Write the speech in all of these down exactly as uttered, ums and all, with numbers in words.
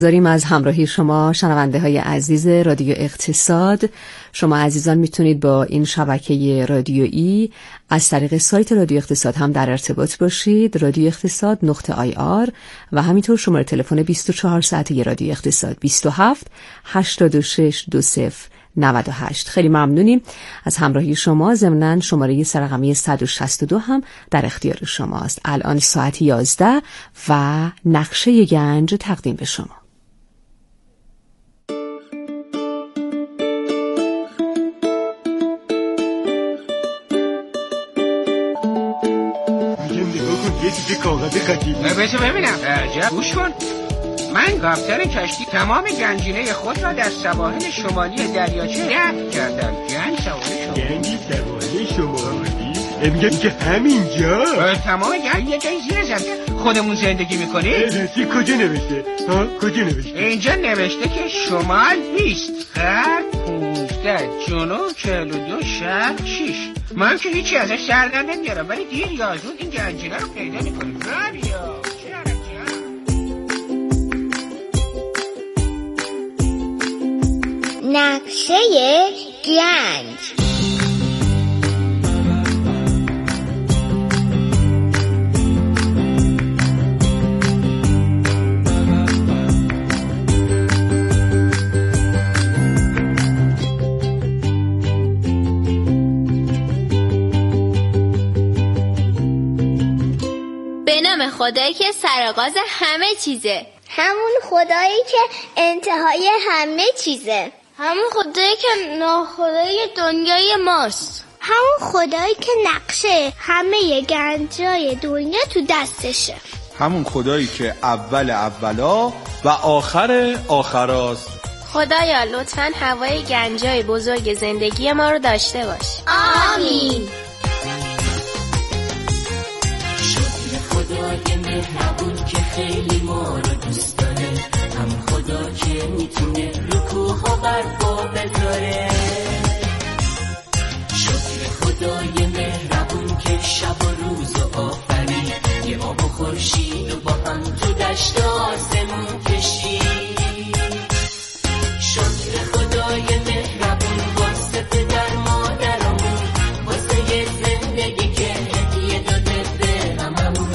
داریم از همراهی شما شنونده های عزیز رادیو اقتصاد. شما عزیزان میتونید با این شبکه رادیویی از طریق سایت رادیو اقتصاد هم در ارتباط باشید، رادیو اقتصاد نقطه آی آر، و همینطور شماره تلفن بیست و چهار ساعته رادیو اقتصاد بیست و هفت هشتاد و شش دو صفر نود و هشت. خیلی ممنونیم از همراهی شما. ضمناً شماره سرقمی صد و شصت و دو هم در اختیار شماست. الان ساعت یازده و نقشه گنج تقدیم به شما. یه کاغذ قدیمی بذار ببینم. عجب، گوش کن. من کاپیتان کشتی تمام گنجینه خود را در سواحل شمالی دریاچه دفن کردم. گنج سواحل شمالی. گنجی سواحل شمالی؟ میگم که همینجا تمام گنج یه جایی زیر زمین خودمون زندگی میکنی؟ راستی کجا نوشته؟ ها کجا نوشته؟ اینجا نوشته که شمال بیست، غرب پونزده، جنوب چهل و دو، شرق شش. من که هیچی ازش سر در نمیارم، ولی دیر یا زود این گنجینه رو پیدا میکنیم. رابیا نقشه گنج. به نام خدایی که سرآغاز همه چیزه، همون خدایی که انتهای همه چیزه، همون خدایی که ناخدای دنیای ماست، همون خدایی که نقشه همه گنجای دنیا تو دستشه، همون خدایی که اول اولا و آخر آخراست. خدایا لطفاً هوای گنجای بزرگ زندگی ما رو داشته باش. آمین. خدای مهربون که خیلی ما رو دوست داره، هم خدا که میتونه رو کوه و برفا بذاره. شکر خدای مهربون که شب و روز و آفرین، یه آب و خورشید و با هم تو دشت آسمون کشید. شکر خدای مهربون واسه پدر مادرمون، واسه زندگی که هدیه داده به هممون.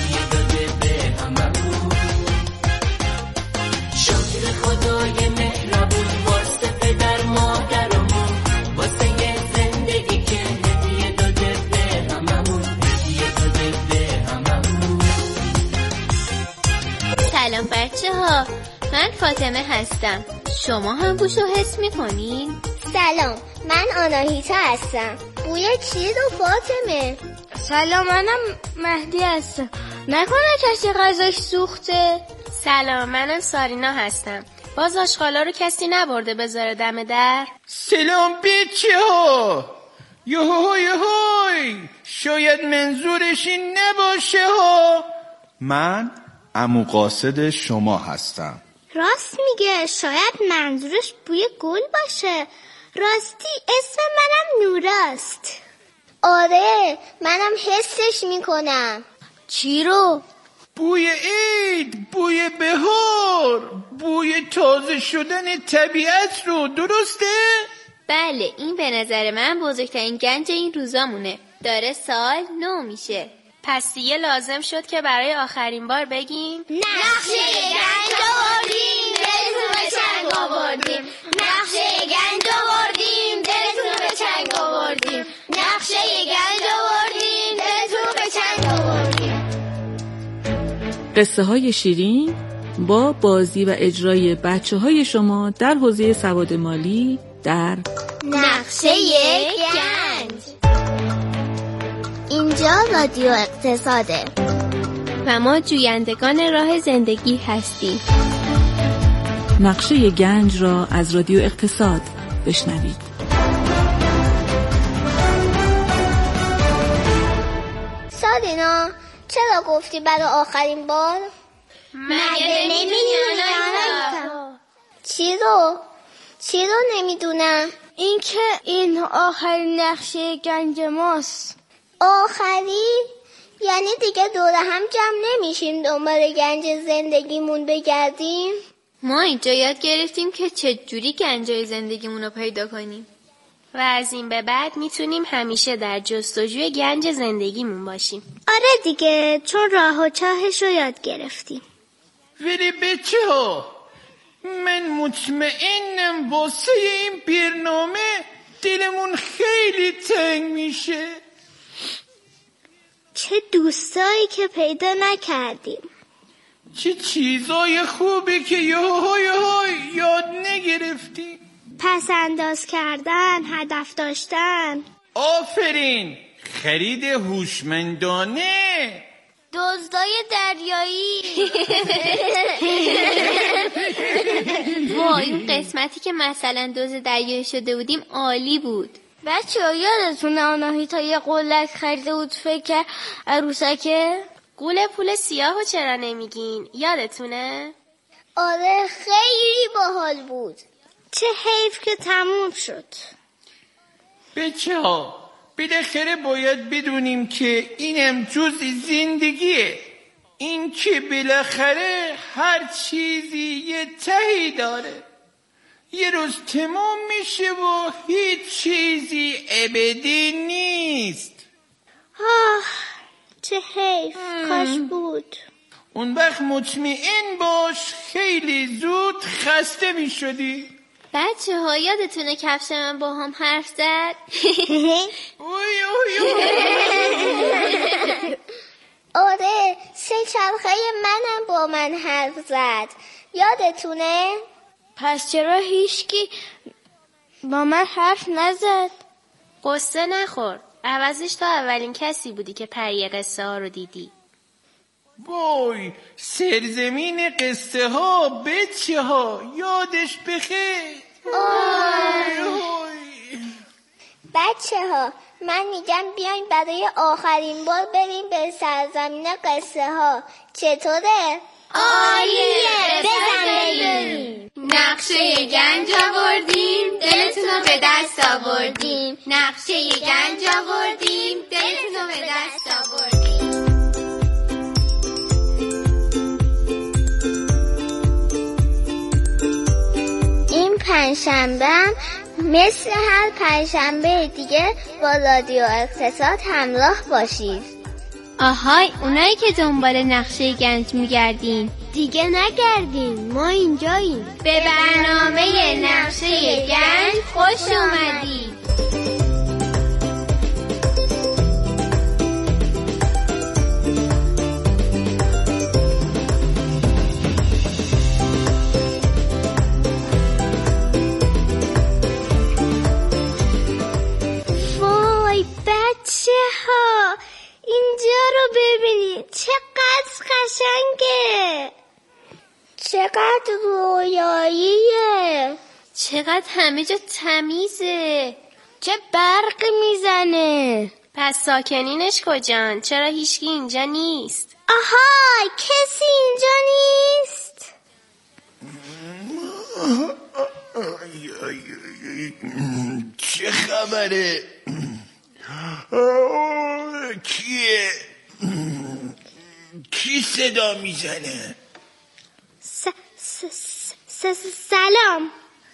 خدای مهربون واسه پدر مادرمون، واسه یه زندگی که هدیه داده به هممون، هدیه داده به هممون. سلام بچه ها، من فاطمه هستم. شما هم بوشو حس میکنین؟ سلام، من آناهیتا هستم. بوی چی رو فاطمه؟ سلام، منم مهدی هستم. نکنه کسی غذاش سوخته؟ سلام، منم سارینا هستم. باز آشغالا رو کسی نبرده بذاره دم در؟ سلام بچه ها. یهو یهوی شاید منظورش این نباشه ها. من عمو قاصد شما هستم. راست میگه، شاید منظورش بوی گل باشه. راستی اسم منم نوراست. آره، منم حسش میکنم. چی رو؟ بوی عید، بوی بهار، بوی تازه شدن طبیعت رو. درسته؟ بله، این به نظر من بزرگترین گنج این روزامونه. داره سال نو میشه، پس دیگه لازم شد که برای آخرین بار بگیم نقشه گنج آوردیم، دلتون به چنگ آوردیم. نقشه گنج آوردیم، دلتون به چنگ آوردیم. نقشه گنج آوردیم، دلتون به چنگ آوردیم. قصه های شیرین با بازی و اجرای بچه های شما در حوزه سواد مالی در نقشه گنج. اینجا رادیو اقتصاده و ما جویندگان راه زندگی هستیم. نقشه گنج را از رادیو اقتصاد بشنوید. سارینا، چرا گفتی برای آخرین بار؟ مگه نمیدونم؟ چی رو؟ چی رو نمیدونم؟ این که این آخرین نقشه گنج ماست. آخری؟ یعنی دیگه دور هم جمع نمیشیم دنبال گنج زندگیمون بگردیم؟ ما اینجا یاد گرفتیم که چجوری گنجای زندگیمون رو پیدا کنیم و از این به بعد میتونیم همیشه در جستجوی گنج زندگیمون باشیم. آره دیگه، چون راه و چاهش رو یاد گرفتیم. ولی بچه ها، من مطمئنم واسه این برنامه دلمون خیلی تنگ میشه. چه دوستایی که پیدا نکردیم. چه چیزای خوبی که یهو یهو یاد نگرفتیم. پس انداز کردن، هدف داشتن. آفرین، خرید هوشمندانه. دزدای دریایی. وای، این قسمتی که مثلا دزد دریایی شده بودیم عالی بود. بچه ها یادتونه آناهیتا یه قلک خریده بود فکر کرد عروسکه؟ قول پول سیاهو چرا نمیگین؟ یادتونه؟ آره خیلی باحال بود. چه حیف که تموم شد. بچه ها، بالاخره باید بدونیم که اینم جز زندگیه. این که بالاخره هر چیزی یه تهی داره. یه روز تمام میشه و هیچ چیزی ابدی نیست. آه چه حیف، کاش بود. اون وقت مطمئن باش خیلی زود خسته میشدی. بچه ها یادتونه کفش من با هم حرف زد؟ اوی اوی اوی. آره، سه چرخه منم با من حرف زد. یادتونه؟ پس چرا هیچکی با من حرف نزد؟ قصه نخور، عوضش تو اولین کسی بودی که پری قصه ها رو دیدی. وای، سرزمین قصه ها بچه ها، یادش بخیر. بچه ها، من میگم بیاین برای آخرین بار بریم به سرزمین قصه ها. چطوره؟ عالیه، بزن بریم. نقشه گنج آوردیم، دلتون رو به دست آوردیم. نقشه گنج آوردیم، دلتون رو به دست آوردیم. این پنجشنبه مثل هر پنجشنبه دیگه با رادیو اقتصاد همراه باشید. آهای، اونایی که دنبال نقشه گنج میگردین دیگه نگردین، ما اینجاییم. به برنامه نقشه گنج خوش اومدید. وای بچه ها، اینجا رو ببینید، چقدر قشنگه، چقدر رویاییه، چقدر همه جا تمیزه، چه برق میزنه. پس ساکنینش کجان؟ چرا هیچکی اینجا نیست؟ آها، کسی اینجا نیست؟ چه خبره؟ کیه؟ کی صدا میزنه؟ س- س- س- سلام.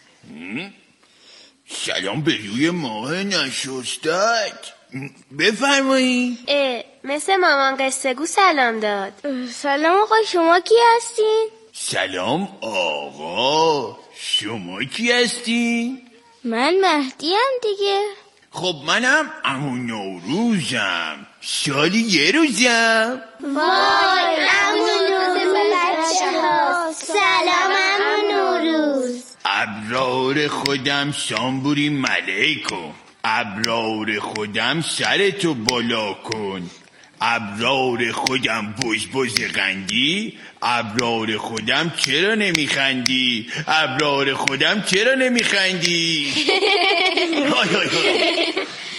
سلام به روی ماه نشستت. بفرمایید. اه، مثل مامان قصه گو سلام داد. سلام آقا، شما کی هستین؟ سلام آقا، شما کی هستین؟ من مهدیم دیگه. خب منم عمو نوروزم، سالی یه روزم. وای عمو نوروز بچه ها، سلام عمو نوروز. ابرار خودم سامبوری ملیکم، ابرار خودم سرتو بالا کن، ابرار خودم بز بز قندی، ابرار خودم چرا نمیخندی، ابرار خودم چرا نمیخندی. های های های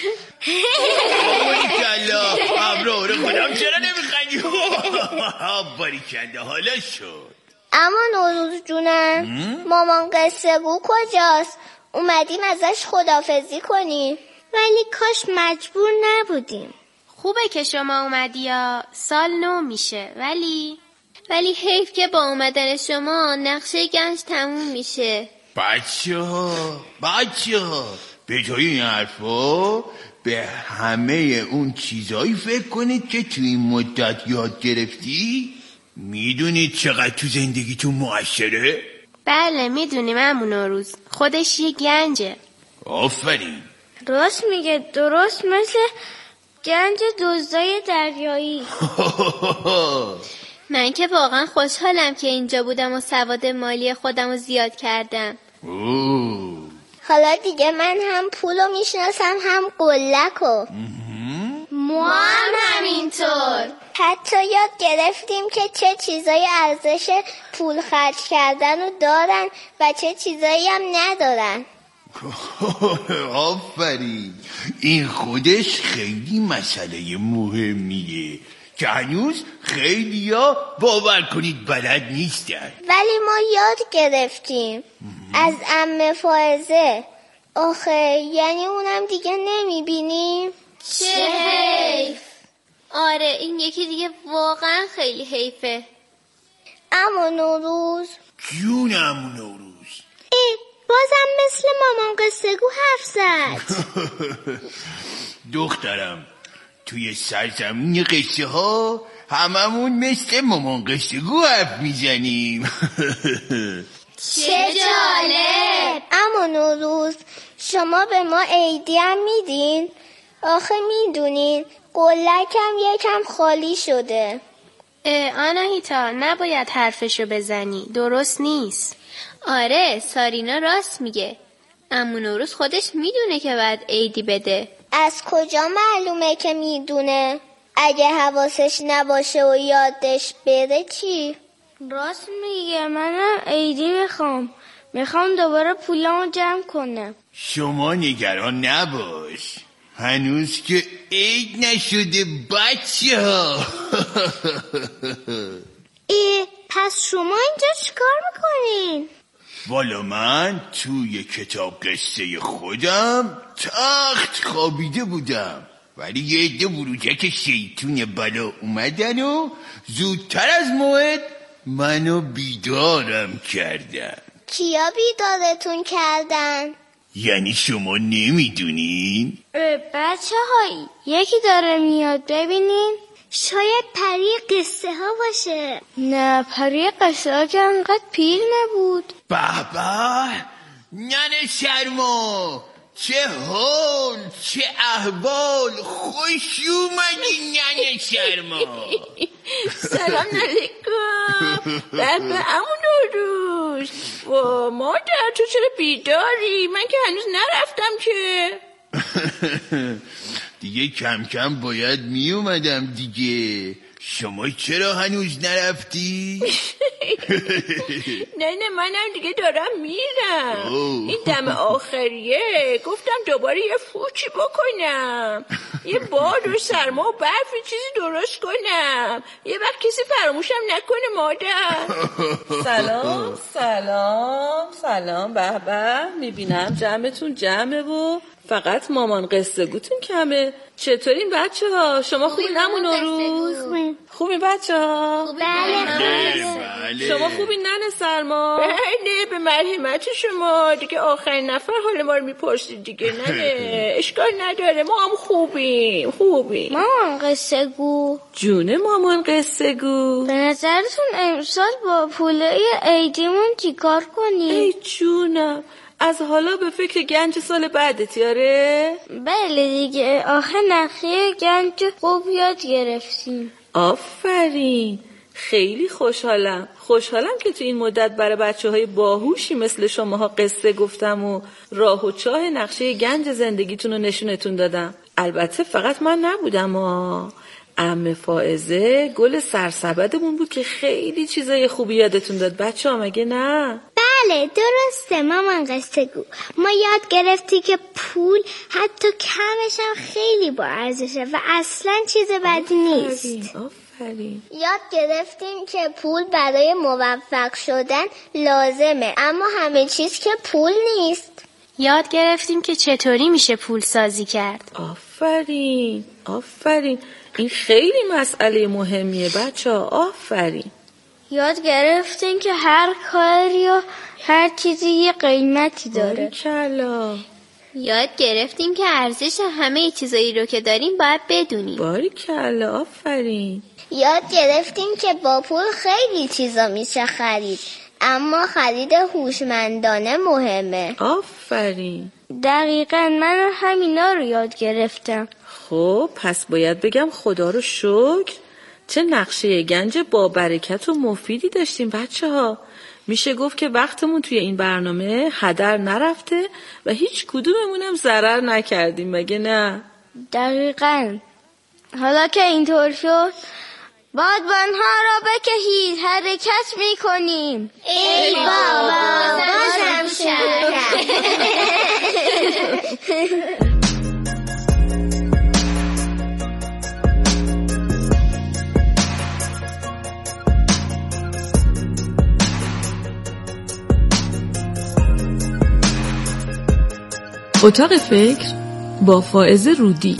باریکلا، ابرار خودم چرا نمیخندی. باریکلا، حالا شد. اما نوروز جونم، مامان قصه گو کجاست؟ اومدیم ازش خداحافظی کنیم، ولی کاش مجبور نبودیم. خوبه که شما اومدی یا سال نو میشه، ولی ولی حیف که با اومدن شما نقشه گنج تموم میشه. بچه ها بچه ها به جای این حرفا به همه اون چیزایی فکر کنید که تو این مدت یاد گرفتی. میدونید چقدر تو زندگیتون مؤثره؟ بله میدونیم عمو نوروز، خودش یه گنجه. آفرین. راست میگه، درست مثل گنج دزدای دریایی. من که واقعا خوشحالم که اینجا بودم و سواد مالی خودم رو زیاد کردم. اوه. حالا دیگه من هم پولو میشناسم هم قلکو. ما هم همینطور. حتی یاد گرفتیم که چه چیزای ارزش پول خرج کردن رو دارن و چه چیزایی هم ندارن. آفرین. این خودش خیلی مسئله مهمیه که هنوز خیلی ها باور کنید بلد نیستن. ولی ما یاد گرفتیم از عمه فائزه. آخه یعنی اونم دیگه نمیبینیم؟ چه حیف. آره این یکی دیگه واقعا خیلی حیفه. عمو نوروز. جون عمو نوروز. ای بازم مثل مامان قصه گو حرف زد. دخترم توی سرزمین قصه ها هممون مثل مامان قصه گو حرف میزنیم. چه جالب. اما نوروز شما به ما عیدی هم میدین؟ آخه میدونین قلکم یکم خالی شده. آناهیتا نباید حرفشو بزنی، درست نیست. آره سارینا راست میگه. عمو نوروز خودش میدونه که باید عیدی بده. از کجا معلومه که میدونه؟ اگه حواسش نباشه و یادش بره چی؟ راست میگه، منم عیدی میخوام. میخوام دوباره پولامو جمع کنم. شما نگران نباش، هنوز که عید نشده بچه ها. ای پس شما اینجا چیکار میکنین؟ والا من توی کتاب قصه خودم تخت خوابیده بودم، ولی یه عده بروجک شیطون بلا اومدن و زودتر از موعد منو بیدارم کردن. کیا بیدارتون کردن؟ یعنی شما نمیدونین؟ بچه های یکی داره میاد ببینین. شاید پری قصه ها باشه. نه پری قصه ها که انقدر پیر نبود. بابا ننه شرما، چه حال چه احوال، خوش اومدی ننه شرما. سلام علیکم. بابا عمو نوروز و مادر تو چرا بیداری؟ من که هنوز نرفتم که. دیگه کم کم باید می اومدم دیگه. شما چرا هنوز نرفتی؟ نه نه منم دیگه دارم میرم. این دم آخریه گفتم دوباره یه فوچی بکنم، یه باد و سرما و برف چیزی درست کنم، یه وقت کسی فراموشم نکنه مادر. سلام سلام سلام. به به میبینم جمعتون جمعه و فقط مامان قصه گوتون کمه. چطورین بچه ها؟ شما خوبین عمو نوروز؟ خوبین بچه ها؟ بله بله. شما خوبین ننه سرما؟ بله به مرحمت شما. دیگه آخرین نفر حال ما رو میپرسید دیگه. نه اشکال نداره، ما هم خوبیم خوبیم. مامان قصه گو. جونه مامان قصه گو. به نظرتون امسال با پوله عیدیمون چیکار کنیم؟ ای جونم، از حالا به فکر گنج سال بعدت یاره؟ بله دیگه، آخه نخیه گنج خوب یاد گرفتیم. آفرین، خیلی خوشحالم خوشحالم که تو این مدت برای بچه های باهوشی مثل شماها قصه گفتم و راه و چاه نقشه گنج زندگیتون رو نشونتون دادم. البته فقط من نبودم ها، عمه فائزه گل سرسبدمون بود که خیلی چیزای خوبی یادتون داد بچه ها، مگه نه؟ بله درسته مامان قصه گو. ما یاد گرفتی که پول حتی کمش هم خیلی با ارزشه و اصلا چیز بدی نیست. آفرین. یاد گرفتیم که پول برای موفق شدن لازمه، اما همه چیز که پول نیست. یاد گرفتیم که چطوری میشه پول سازی کرد. آفرین آفرین، این خیلی مسئله مهمیه بچه ها. آفرین. یاد گرفتیم که هر کاری یا هر چیزی یه قیمتی داره. باریکلا. یاد گرفتیم که ارزش همه چیزایی رو که داریم باید بدونیم. باریکلا، آفرین. یاد گرفتیم که با پول خیلی چیزا میشه خرید، اما خرید هوشمندانه مهمه. آفرین. دقیقاً من همینا رو یاد گرفتم. خب پس باید بگم خدا رو شکر چه نقشه گنج با برکت و مفیدی داشتیم بچه ها. میشه گفت که وقتمون توی این برنامه هدر نرفته و هیچ کدوممونم ضرر نکردیم، مگه نه؟ دقیقاً. حالا که اینطور شد بادبانها را بکشید، حرکت میکنیم. ای بابا بازم شد. اتاق فکر با فائزه رودی.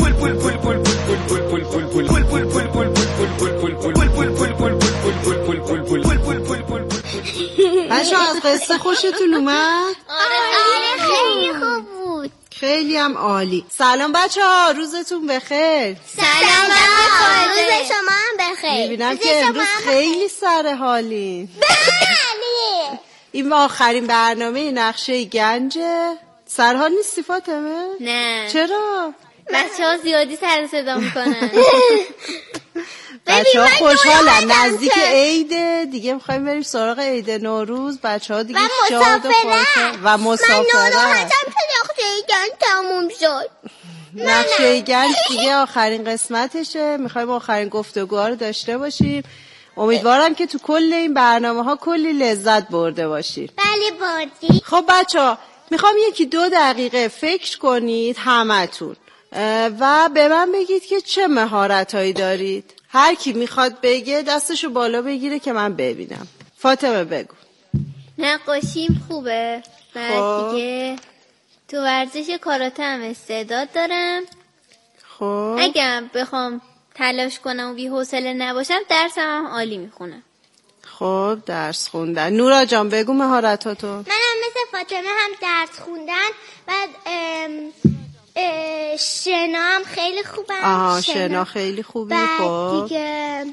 بچه از قصه خوشتون اومد؟ آره خیلی خوب بود. خیلی هم عالی. سلام بچه ها، روزتون بخیر. سلام بچه، روز شما هم بخیر. میبینم که امروز خیلی سر حالین. بله. این آخرین برنامه نقشه گنجه. سرحال نیستی فاطمه؟ نه. چرا؟ بچه ها زیادی سر صدا میکنن. بچه ها خوشحالن، نزدیک عیده دیگه، میخوایم بریم سراغ عید نوروز. بچه ها دیگه شاد و خوشحال و مسافرت. من ناراحتم که نقشه گنج تموم شد. نقشه گنج دیگه آخرین قسمتشه، میخوایم آخرین گفتگوها رو داشته باشیم. امیدوارم که تو کل این برنامه ها کلی لذت برده باشیم. بله بردی. خب بچه ها میخوام یکی دو دقیقه فکر کنید همتون و به من بگید که چه مهارتایی دارید. هر کی میخواد بگه دستشو بالا بگیره که من ببینم. فاطمه بگو. نقاشیم خوبه. بعد دیگه تو ورزش کاراته هم استعداد دارم. خب اگه بخوام تلاش کنم و بی حوصله نباشم درسم هم عالی میخونم. خب درس خوندن. نورا جان بگو مهارتاتو. منم مثل فاطمه هم درس خوندن. بعد ام اه شنا هم خیلی خوبم. آها شنا, شنا خیلی خوبی. بعد خب دیگه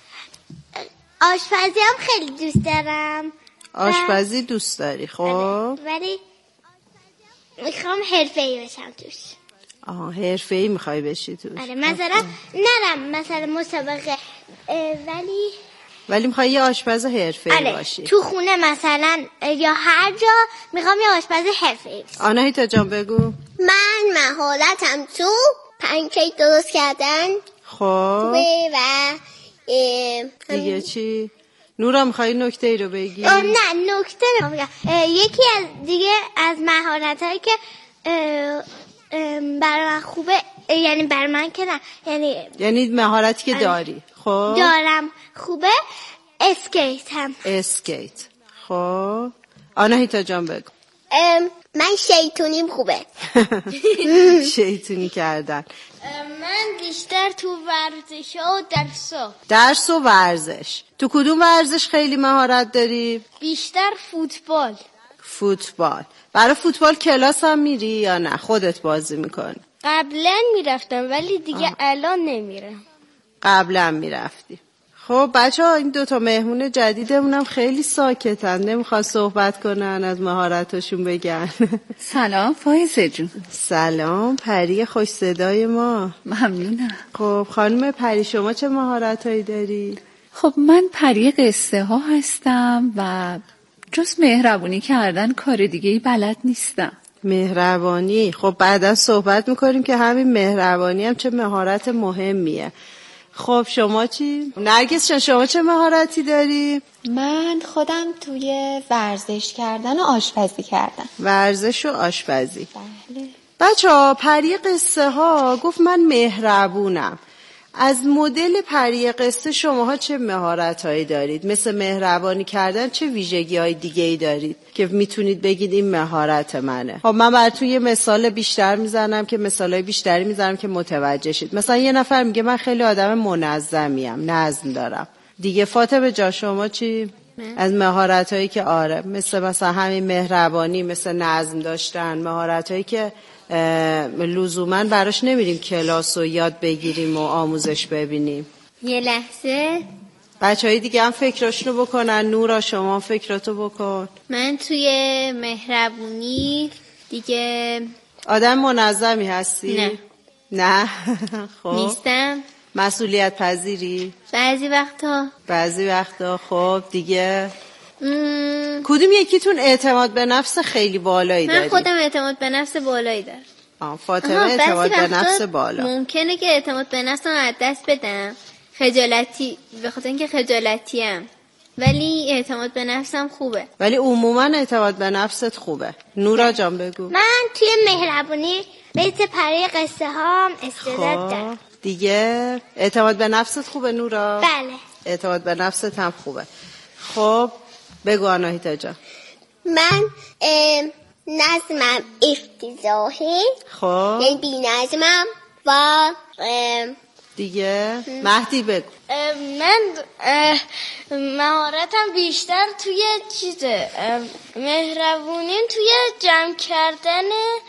آشپزی هم خیلی دوست دارم. آشپزی دوست داری؟ خب ولی میخوام حرفه‌ای بشم توش. آها حرفه‌ای میخوای بشی توش. آره مثلا نرم مثلا مسابقه ولی ولی میخوای یه آشپز حرفه‌ای آره. باشی. تو خونه مثلا یا هر جا میخوام یه آشپز حرفه‌ای باشم. آناهیتا جان بگو. من مهارتم تو پنکیک درست کردن. خب و دیگه چی؟ نورا میخوای نکته ای رو بگی؟ نه نکته نمیگم. یکی از دیگه از مهارتایی که برای من خوبه، یعنی برای من که نه، یعنی یعنی مهارتی که داری. خب دارم خوبه، اسکیت هم. اسکیت. خب آناهیتا جان بگو. من شیطونیم خوبه. شیطونی کردن. من بیشتر تو ورزش و درسا. درس و ورزش. تو کدوم ورزش خیلی مهارت داری؟ بیشتر فوتبال. فوتبال. برای فوتبال کلاس هم میری یا نه خودت بازی میکنی؟ قبلا میرفتم ولی دیگه آه. الان نمیرم. قبلا میرفتی. خب بچه ها این دوتا مهمون جدیدمونم خیلی ساکتن، نمیخواد صحبت کنن، از مهارتاشون بگن. سلام فائزه جون. سلام پری خوش صدای ما. ممنونم. خب خانم پری شما چه مهارتایی داری؟ خب من پری قصه ها هستم و جز مهربونی کردن کار دیگه ای بلد نیستم. مهربانی. خب بعدا صحبت میکنیم که همین مهربانی هم چه مهارت مهمیه. خب شما چی؟ نرگس جان شما چه مهارتی داری؟ من خودم توی ورزش کردن و آشپزی کردن. ورزش و آشپزی. بله. بچه ها پری قصه ها گفت من مهربونم. از مدل پری قصه شماها چه مهارت‌هایی دارید؟ مثل مهربانی کردن چه ویژگی‌های دیگه‌ای دارید که میتونید بگید این مهارت منه؟ خب من براتون یه مثال بیشتر میزنم که مثالای بیشتری میزنم که متوجه شید. مثلا یه نفر میگه من خیلی آدم منظمیم، نظم دارم. دیگه فاطمه جان شما چی؟ از مهارت هایی که آره مثل مثلا همین مهربانی، مثل نظم داشتن، مهارت هایی که لزوما براش نمیریم کلاس و یاد بگیریم و آموزش ببینیم. یه لحظه بچه های دیگه هم فکراشونو بکنن. نورا شما فکراتو بکن. من توی مهربونی دیگه آدم منظمی هستی؟ نه نه خب نیستم. مسئولیت پذیری؟ بعضی وقتا. بعضی وقتا. خب دیگه م... کدوم یکیتون اعتماد به نفس خیلی بالایی داری؟ من خودم اعتماد به نفس بالایی دارم. آه فاطمه اعتماد به نفس بالا. ممکنه که اعتماد به نفسم از دست بدم، خجالتی، به خاطر اینکه خجالتیم، ولی اعتماد به نفسم خوبه. ولی عموما اعتماد به نفست خوبه. نورا جان بگو. من توی مهربونی بیت پری قصه ها استعداد دارم. دیگه اعتماد به نفست خوبه نورا؟ بله. اعتماد به نفست هم خوبه. خب بگو آناهیتا جان. من نظمم افتضاحه. خب یعنی بی نظمم و دیگه مهدی بگو. من مهارتم بیشتر توی چیزه، مهربونیم توی جمع کردن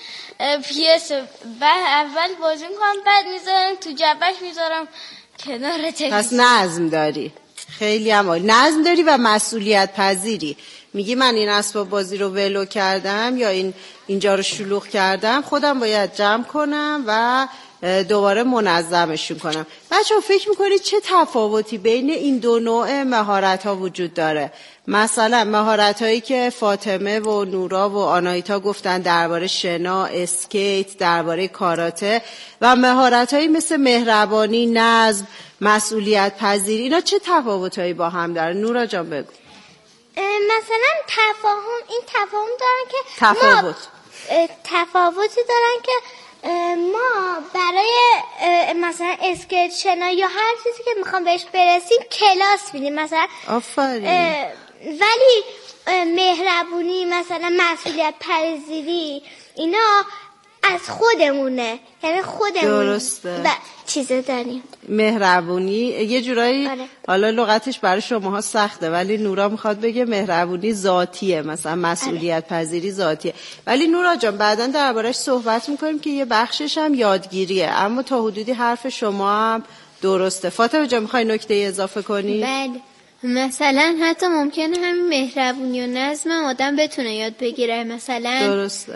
پیسه. اول بازی میکنم بعد میذارم تو جبهش میذارم کنار تلویزیون. پس نظم داری. خیلی هم عالی. نظم داری و مسئولیت پذیری. میگی من این اسباب بازی رو ولو کردم یا این اینجا رو شلوغ کردم، خودم باید جمع کنم و دوباره منظمشون کنم. بچه‌ها فکر میکنید چه تفاوتی بین این دو نوع مهارت ها وجود داره؟ مثلا مهارت هایی که فاطمه و نورا و آناهیتا گفتن درباره شنا، اسکیت، درباره کاراته، و مهارت هایی مثل مهربانی، نظم، مسئولیت پذیری، اینا چه تفاوت هایی با هم داره؟ نورا جان بگو. مثلا تفاهم، این تفاهم دارن که تفاوت ما تفاوتی دارن که ما برای مثلا اسکیت، شنا یا هر چیزی که میخوام بهش برسیم کلاس میدیم مثلا. آفرین. ولی مهربونی، مثلا مسئولیت پذیری، اینا از خودمونه، یعنی خودمون درسته. و چیزا داریم. مهربونی یه جورایی آره. حالا لغتش برای شماها سخته، ولی نورا میخواد بگه مهربونی ذاتیه، مثلا مسئولیت پذیری ذاتیه. ولی نورا جان بعداً دربارش صحبت میکنیم که یه بخشش هم یادگیریه، اما تا حدودی حرف شما هم درسته. فاطمه جان میخوای نکته اضافه کنی؟ بله. مثلا حتی ممکنه همین مهربونی و نظم آدم بتونه یاد بگیره. مثلا درسته.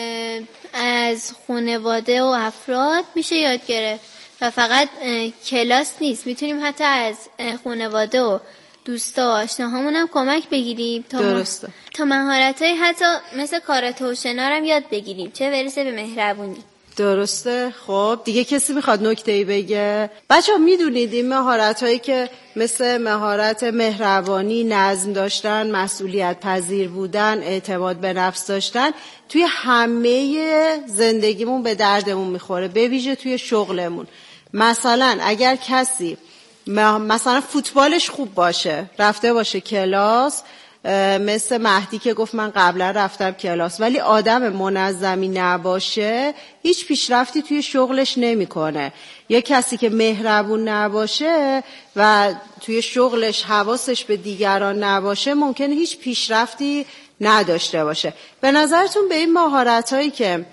از خانواده و افراد میشه یاد گرفت و فقط کلاس نیست، میتونیم حتی از خانواده و دوستا و آشناهامون هم کمک بگیریم تا درسته. تا مهارت‌های حتی مثل کاراته و شنا هم یاد بگیریم، چه برسه به مهربونی. درسته. خب دیگه کسی میخواد نکته‌ای بگه؟ بچه‌ها میدونید این مهارت‌هایی که مثل مهارت مهربانی، نظم داشتن، مسئولیت پذیر بودن، اعتماد به نفس داشتن، توی همه زندگیمون به دردمون میخوره، به ویژه توی شغلمون. مثلا اگر کسی مثلا فوتبالش خوب باشه، رفته باشه کلاس، مثل مهدی که گفت من قبلا رفتم کلاس، ولی آدم منظمی نباشه هیچ پیشرفتی توی شغلش نمیکنه. یا کسی که مهربون نباشه و توی شغلش حواسش به دیگران نباشه ممکنه هیچ پیشرفتی نداشته باشه. به نظرتون به این مهارت‌هایی که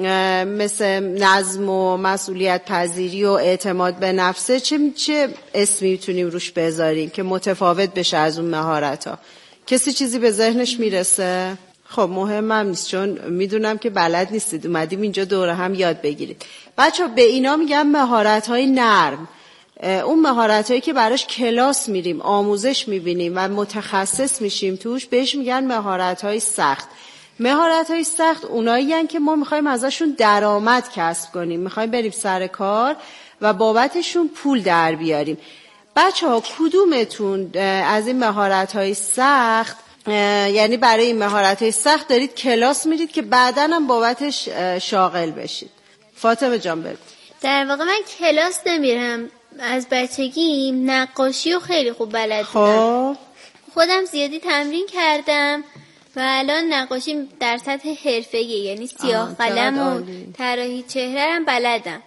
مثل نظم و مسئولیت پذیری و اعتماد به نفسه چه چه اسمی میتونیم روش بذاریم که متفاوت بشه از اون مهارت‌ها؟ کسی چیزی به ذهنش میرسه؟ خب مهمم نیست، چون میدونم که بلد نیستید، اومدیم اینجا دوره هم یاد بگیرید. بچه به اینا میگم مهارت‌های نرم. اون مهارت‌هایی که براش کلاس میریم، آموزش میبینیم و متخصص میشیم توش، بهش میگن مهارت‌های سخت. مهارت‌های سخت اونایی هستن که ما میخوایم ازشون درآمد کسب کنیم، میخوایم بریم سر کار و بابتشون پول در بیاریم. بچه ها کدومتون از این مهارت‌های سخت، یعنی برای این مهارت‌های سخت دارید کلاس میرید که بعداً هم بابتش شاغل بشید؟ فاطمه جان بگو. در واقع من کلاس نمیرم، از بچگی نقاشی رو خیلی خوب بلد بودم. خودم زیادی تمرین کردم و الان نقاشی در سطح حرفه‌ای، یعنی سیاه قلم و طراحی چهره هم بلدم.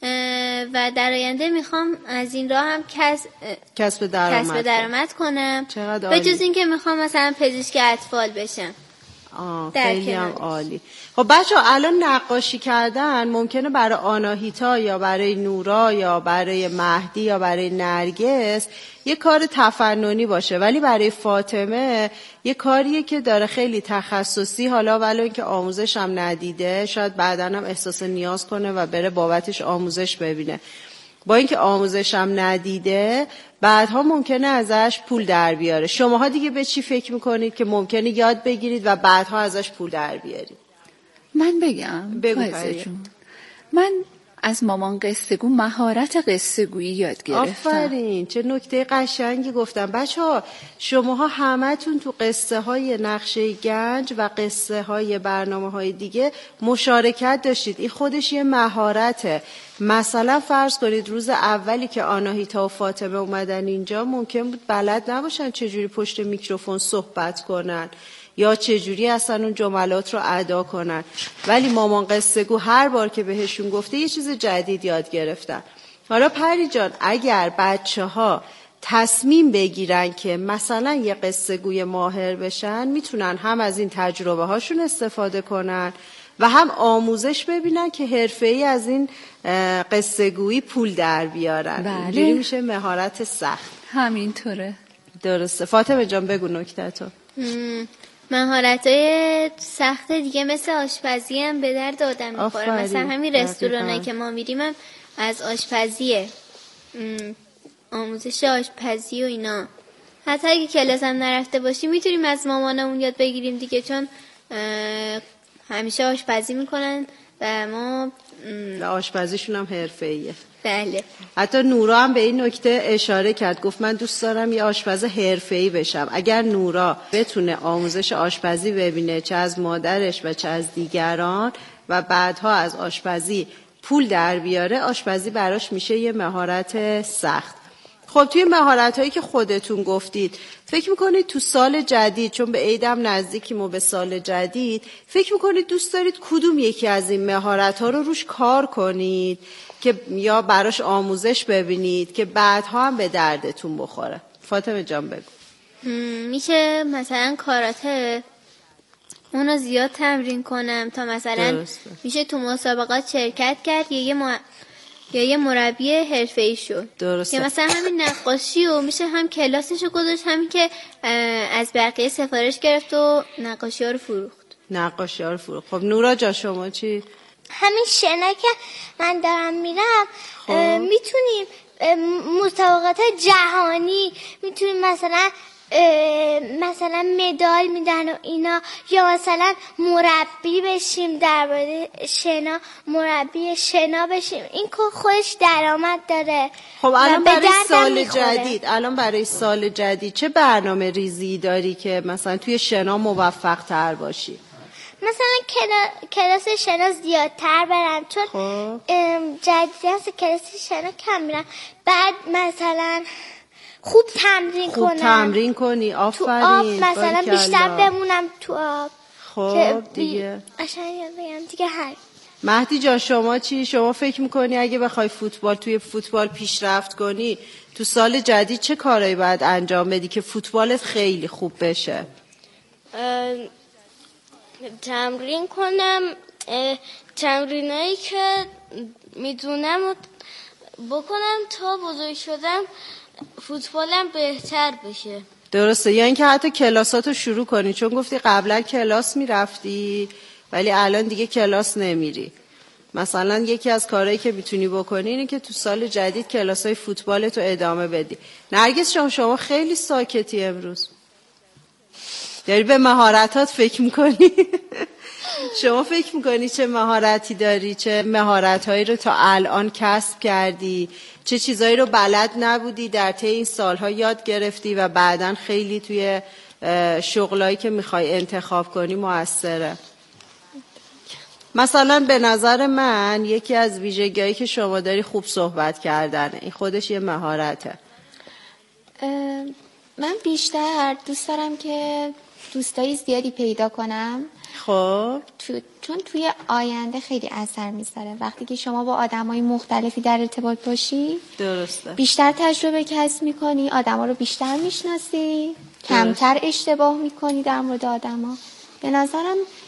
و در آینده میخوام از این راه هم کسب کسب درآمد کسب درآمد کنم. چقدر به عالی. جز این که میخوام مثلا پزشک اطفال بشم. آه در خیلی هم کنارش. عالی. خب بچه ها الان نقاشی کردن ممکنه برای آناهیتا یا برای نورا یا برای مهدی یا برای نرگس یه کار تفننی باشه، ولی برای فاطمه یه کاریه که داره خیلی تخصصی، حالا ولی اینکه آموزش هم ندیده شاید بعداً هم احساس نیاز کنه و بره بابتش آموزش ببینه. با اینکه آموزش هم ندیده بعدها ممکنه ازش پول در بیاره. شماها دیگه به چی فکر میکنید که ممکنه یاد بگیرید و بعدها ازش پول در بیارید؟ من بگم بگو فایزه پریه. جون. من از مامان قصه گو مهارت قصه گویی یاد گرفتم. آفرین، چه نکته قشنگی گفتم. بچه ها شماها همتون تو قصه های نقشه گنج و قصه های برنامه های دیگه مشارکت داشتید. این خودش یه مهارته. مثلا فرض کنید روز اولی که آناهیتا و فاطمه اومدن اینجا ممکن بود بلد نباشن چجوری پشت میکروفون صحبت کنن یا چجوری اصلا اون جملات رو ادا کنن، ولی مامان قصه گو هر بار که بهشون گفته یه چیز جدید یاد گرفتن. حالا پری جان اگر بچه ها تصمیم بگیرن که مثلا یه قصه گوی ماهر بشن میتونن هم از این تجربه هاشون استفاده کنن و هم آموزش ببینن که حرفه‌ای از این قصه گویی پول در بیارن. بله. اینجوری میشه مهارت سخت. همینطوره. درسته. فاطمه جان بگو نکته‌تو. مهارت‌های سخت دیگه مثل آشپزی هم به درد آدم می‌خوره. آفرین. مثلا همین دقیقاً. رستورانایی که ما میریم هم از آشپزیه، م، آموزش آشپزی و اینا. حتی اگه کلاس هم نرفته باشیم میتونیم از مامانمون یاد بگیریم دیگه، چون اه، همیشه آشپزی میکنن و ما و آشپزیشون هم حرفه‌ایه. بله. حتی نورا هم به این نکته اشاره کرد، گفت من دوست دارم یه آشپز حرفه‌ای بشم. اگر نورا بتونه آموزش آشپزی ببینه چه از مادرش و چه از دیگران و بعدها از آشپزی پول در بیاره، آشپزی براش میشه یه مهارت سخت. خب توی مهارت‌هایی که خودتون گفتید فکر میکنید تو سال جدید، چون به عیدم نزدیکیم و به سال جدید، فکر میکنید دوست دارید کدوم یکی از این مهارت‌ها رو روش کار کنید که یا براش آموزش ببینید که بعدها هم به دردتون بخوره؟ فاطمه جان بگو. میشه مثلا کاراته اونو زیاد تمرین کنم تا مثلا درسته. میشه تو مسابقات شرکت کرد یا یه م... یا یه مربی حرفه‌ای شد. درسته. یا مثلا همین نقاشی و میشه هم کلاسشو گذاشت، همین که از بقیه سفارش گرفت و نقاشی ها رو فروخت. نقاشی ها رو فروخت. خب نورا جا شما چی؟ همین شنا که من دارم میرم میتونیم مسابقات جهانی میتونیم مثلا مثلا مدال میدن و اینا، یا مثلا مربی بشیم درباره شنا، مربی شنا بشیم. این که خودش درآمد داره. خب الان برای سال میخوره. جدید الان برای سال جدید چه برنامه ریزی داری که مثلا توی شنا موفق تر باشی؟ مثلا کلا- کلاس شنا زیادتر برم، چون خب. جدید هست کلاس شنا کم میرم. بعد مثلا خوب تمرین خوب کنم، تمرین کنی. تو آفرین. آب مثلا باریکلا. بیشتر بمونم تو آب. خب که بی- دیگه قشنگ یاد بگم دیگه. هر مهدی جان شما چی؟ شما فکر میکنی اگه بخوای فوتبال توی فوتبال پیشرفت کنی تو سال جدید چه کارایی باید انجام بدی که فوتبالت خیلی خوب بشه؟ تمرین کنم، تمرینایی که میدونم بکنم تا بزرگ شدم فوتبالم بهتر بشه. درسته. یا اینکه حتی کلاساتو شروع کنی، چون گفتی قبلا کلاس میرفتی ولی الان دیگه کلاس نمیری. مثلا یکی از کارهایی که میتونی بکنی اینه که تو سال جدید کلاسای فوتبالتو ادامه بدی. نرگس شما شما خیلی ساکتی امروز، داری به مهارتات فکر میکنی؟ شما فکر میکنی چه مهارتی داری؟ چه مهارتهایی رو تا الان کسب کردی؟ چه چیزایی رو بلد نبودی در طی این سالها یاد گرفتی و بعداً خیلی توی شغلایی که میخوای انتخاب کنی موثره؟ مثلا به نظر من یکی از ویژگی‌هایی که شما داری خوب صحبت کردنه. این خودش یه مهارته. من بیشتر دوست دارم که دوستای زیادی پیدا کنم خب تو... چون توی آینده خیلی اثر میذاره. وقتی که شما با آدمای مختلفی در ارتباط باشی درسته، بیشتر تجربه کسب میکنی، آدما رو بیشتر میشناسی، کمتر اشتباه میکنی در مورد آدما. به نظرم